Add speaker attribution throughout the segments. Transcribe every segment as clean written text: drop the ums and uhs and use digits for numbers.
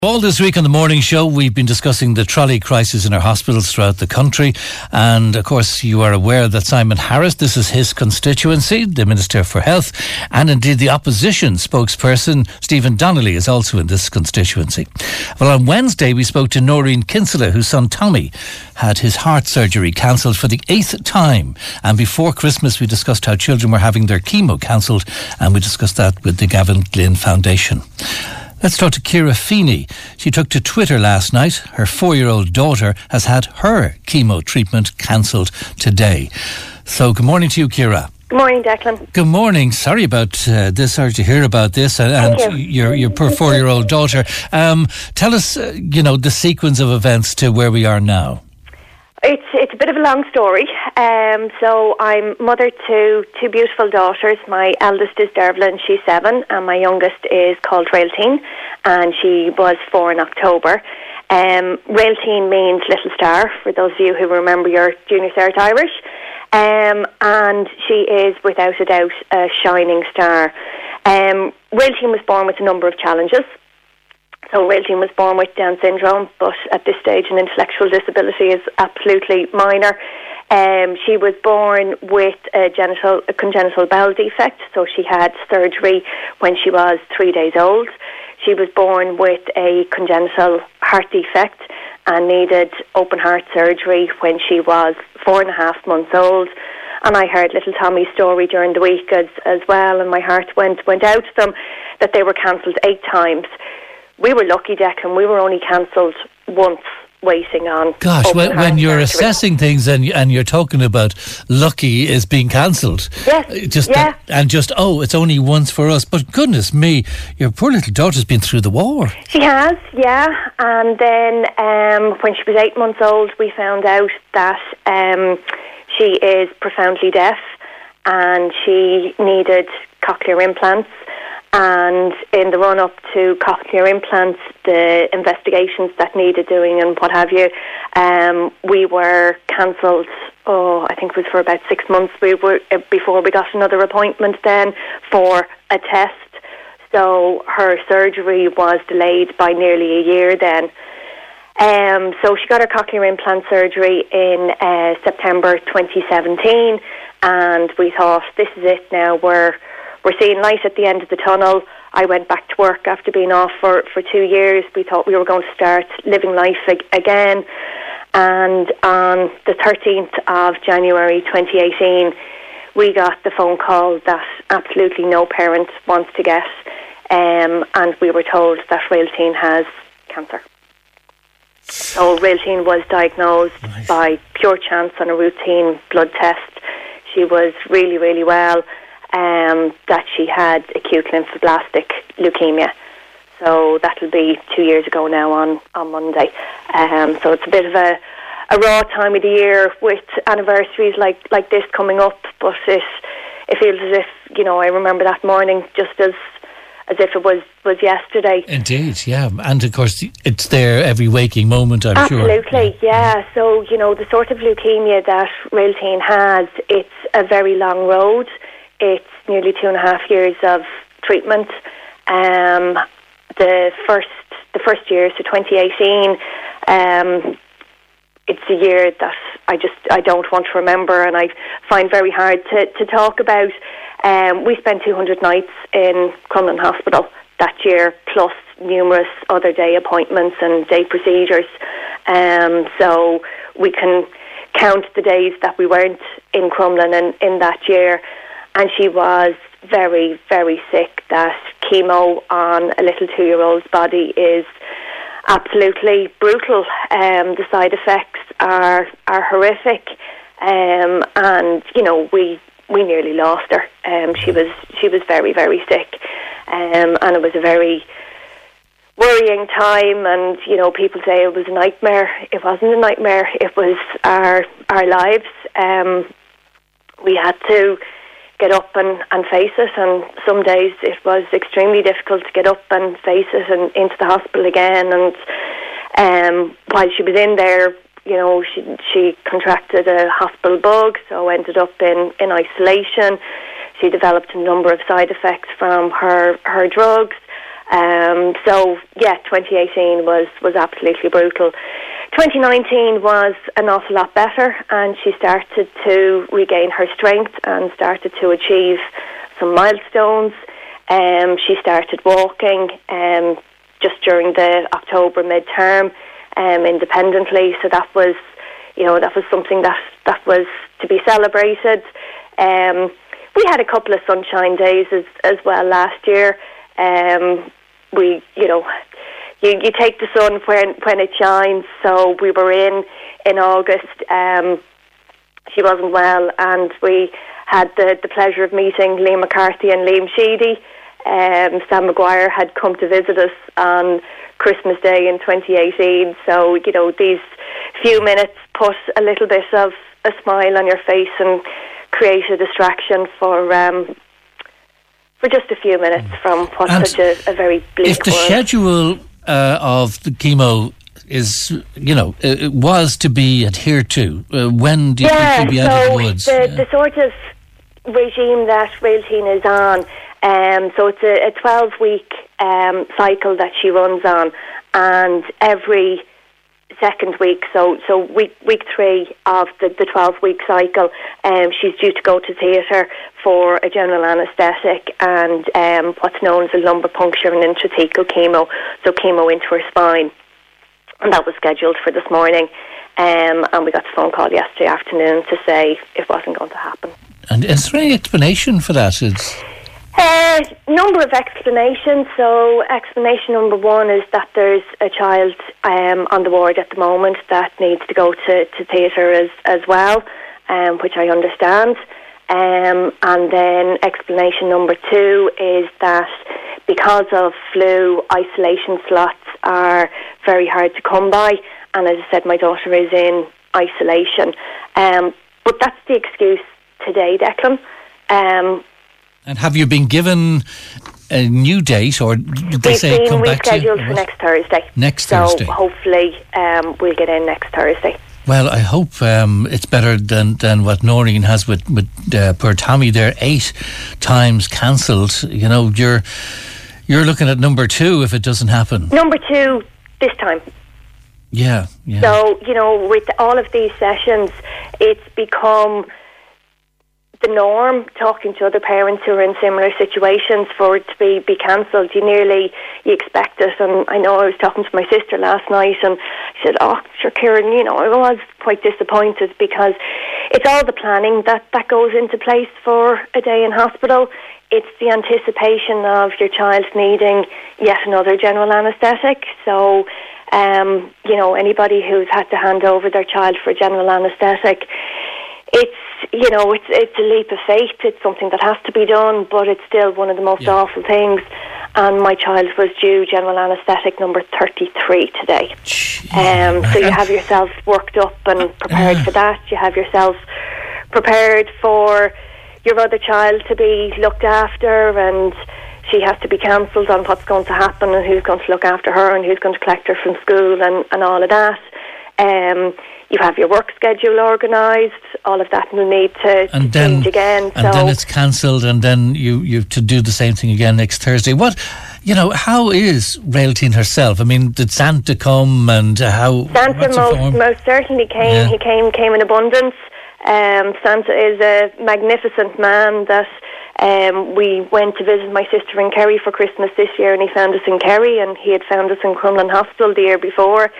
Speaker 1: All this week on the morning show, we've been discussing the trolley crisis in our hospitals throughout the country. And of course, you are aware that Simon Harris, this is his constituency, the Minister for Health, and indeed the opposition spokesperson, Stephen Donnelly, is also in this constituency. Well, on Wednesday, we spoke to Noreen Kinsella, whose son Tommy had his heart surgery cancelled for the 8th time. And before Christmas, we discussed how children were having their chemo cancelled, and we discussed that with the Gavin Glynn Foundation. Let's talk to Ciara Feeney. She took to Twitter last night. Her 4-year-old daughter has had her chemo treatment cancelled today. So good morning to you, Ciara.
Speaker 2: Good morning, Declan.
Speaker 1: Good morning. Sorry about this. Sorry to hear about this and your poor 4-year-old daughter. Tell us, the sequence of events to where we are now.
Speaker 2: It's a bit of a long story. So I'm mother to two beautiful daughters. My eldest is Dervla, she's 7, and my youngest is called Raelteen, and she was 4 in October. Raelteen means little star, for those of you who remember your Junior Cert Irish. And she is, without a doubt, a shining star. Raelteen was born with a number of challenges. So Raelteen was born with Down syndrome, but at this stage an intellectual disability is absolutely minor. She was born with a congenital bowel defect, so she had surgery when she was 3 days old. She was born with a congenital heart defect and needed open heart surgery when she was 4.5 months old. And I heard little Tommy's story during the week as well, and my heart went out to them that they were cancelled 8 times. We were lucky, Declan. We were only cancelled once, waiting on.
Speaker 1: Gosh, when you're assessing things and you're talking about lucky is being cancelled.
Speaker 2: Yes.
Speaker 1: It's only once for us. But goodness me, your poor little daughter's been through the war.
Speaker 2: She has, yeah. And then when she was 8 months old, we found out that she is profoundly deaf and she needed cochlear implants. And in the run-up to cochlear implants, the investigations that needed doing and what have you, we were cancelled, I think it was for about 6 months before we got another appointment then for a test. So her surgery was delayed by nearly a year then. So she got her cochlear implant surgery in September 2017, and we thought, this is it now, we're seeing light at the end of the tunnel. I went back to work after being off for 2 years. We thought we were going to start living life again. And on the 13th of January 2018, we got the phone call that absolutely no parent wants to get. And we were told that Raelteen has cancer. So Raelteen was diagnosed by pure chance on a routine blood test. She was really, really well. That she had acute lymphoblastic leukemia. So that'll be 2 years ago now on Monday. So it's a bit of a raw time of the year with anniversaries like this coming up, but it feels as if, I remember that morning just as if it was yesterday.
Speaker 1: Indeed, yeah. And of course, it's there every waking moment, I'm sure.
Speaker 2: Absolutely, yeah. So, the sort of leukemia that Raelteen has, it's a very long road. It's nearly 2.5 years of treatment. The first year, so 2018, it's a year that I don't want to remember, and I find very hard to talk about. We spent 200 nights in Crumlin Hospital that year, plus numerous other day appointments and day procedures. So we can count the days that we weren't in Crumlin in that year. And she was very, very sick. That chemo on a little 2-year-old's body is absolutely brutal. The side effects are horrific. And we nearly lost her. She was very, very sick. And it was a very worrying time. And, people say it was a nightmare. It wasn't a nightmare. It was our lives. We had to get up and face it, and some days it was extremely difficult to get up and face it and into the hospital again. And while she was in there, she contracted a hospital bug, so ended up in isolation. She developed a number of side effects from her drugs. So, 2018 was absolutely brutal. 2019 was an awful lot better, and she started to regain her strength and started to achieve some milestones. She started walking just during the October midterm independently, so that was something that was to be celebrated. We had a couple of sunshine days as well last year. You take the sun when it shines. So we were in August. She wasn't well, and we had the pleasure of meeting Liam McCarthy and Liam Sheedy. Sam Maguire had come to visit us on Christmas Day in 2018. So, these few minutes put a little bit of a smile on your face and create a distraction for just a few minutes from what's such a very bleak
Speaker 1: If the
Speaker 2: world.
Speaker 1: schedule of the chemo is, was to be adhered to, when do you think you'll be out of the woods?
Speaker 2: The sort of regime that Railteen is on, so it's a 12-week cycle that she runs on, and every second week, so week 3 of the 12-week cycle, she's due to go to theatre for a general anaesthetic and what's known as a lumbar puncture and intrathecal chemo, so chemo into her spine. And that was scheduled for this morning, and we got a phone call yesterday afternoon to say it wasn't going to happen.
Speaker 1: And is there any explanation for that?
Speaker 2: Number of explanations. So explanation number 1 is that there's a child on the ward at the moment that needs to go to theatre as well, which I understand. And then explanation number 2 is that because of flu, isolation slots are very hard to come by, and as I said, my daughter is in isolation. But that's the excuse today, Declan.
Speaker 1: And have you been given a new date, or did they say come back to you?
Speaker 2: We've been rescheduled for next Thursday.
Speaker 1: Next Thursday.
Speaker 2: So hopefully we'll get in next Thursday.
Speaker 1: Well, I hope it's better than what Noreen has with poor Tommy there. 8 times cancelled. You're looking at number 2 if it doesn't happen.
Speaker 2: Number 2 this time.
Speaker 1: Yeah.
Speaker 2: So, with all of these sessions, it's become the norm, talking to other parents who are in similar situations, for it to be cancelled. You expect it. And I know I was talking to my sister last night, and she said, "Oh, sure, Kieran, I was quite disappointed, because it's all the planning that goes into place for a day in hospital. It's the anticipation of your child needing yet another general anaesthetic. So, anybody who's had to hand over their child for general anaesthetic, it's a leap of faith. It's something that has to be done, but it's still one of the most awful things. And my child was due general anaesthetic number 33 today. So you have yourself worked up and prepared for that. You have yourself prepared for your other child to be looked after, and she has to be cancelled on what's going to happen and who's going to look after her and who's going to collect her from school and all of that. You have your work schedule organised. All of that will need to change again.
Speaker 1: And then it's cancelled, and then you to do the same thing again next Thursday. How is Railteen herself? I mean, did Santa come, and how?
Speaker 2: Santa most certainly came. Yeah. He came in abundance. Santa is a magnificent man that we went to visit my sister in Kerry for Christmas this year, and he found us in Kerry, and he had found us in Crumlin Hospital the year before.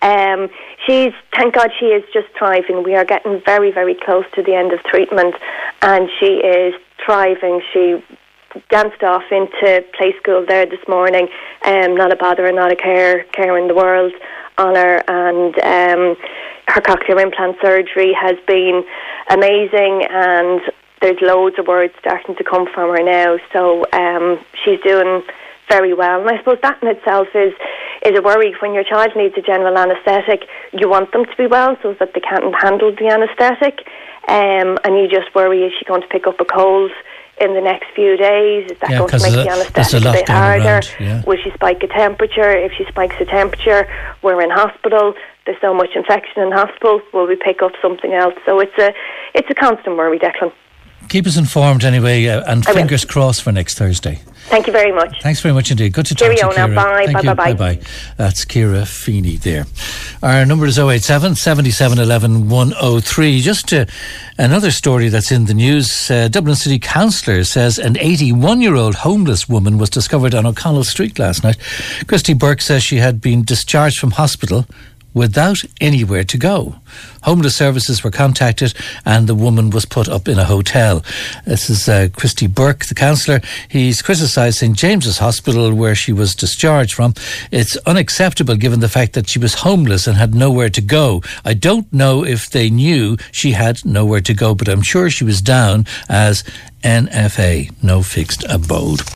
Speaker 2: Thank God she is just thriving. We are getting very, very close to the end of treatment, and she is thriving. She danced off into play school there this morning. Not a bother and not a care in the world on her, and her cochlear implant surgery has been amazing, and there's loads of words starting to come from her now. So she's doing very well, and I suppose that in itself is a worry. When your child needs a general anaesthetic, you want them to be well so that they can't handle the anaesthetic, and you just worry, is she going to pick up a cold in the next few days? Is that going to make the anaesthetic a bit harder? Will she spike a temperature? If she spikes a temperature, we're in hospital. There's so much infection in hospital. Will we pick up something else? So it's a constant worry, Declan.
Speaker 1: keep us informed anyway, and fingers crossed for next Thursday.
Speaker 2: Thank you very much.
Speaker 1: Thanks very much indeed. Good to talk to you, Ciara.
Speaker 2: Bye.
Speaker 1: That's Ciara Feeney there. Our number is 087 77 11 103. Just another story that's in the news. Dublin City Councillor says an 81-year-old homeless woman was discovered on O'Connell Street last night. Christy Burke says she had been discharged from hospital without anywhere to go. Homeless services were contacted and the woman was put up in a hotel. This is Christy Burke, the councillor. He's criticised St James's Hospital where she was discharged from. It's unacceptable given the fact that she was homeless and had nowhere to go. I don't know if they knew she had nowhere to go, but I'm sure she was down as NFA, no fixed abode.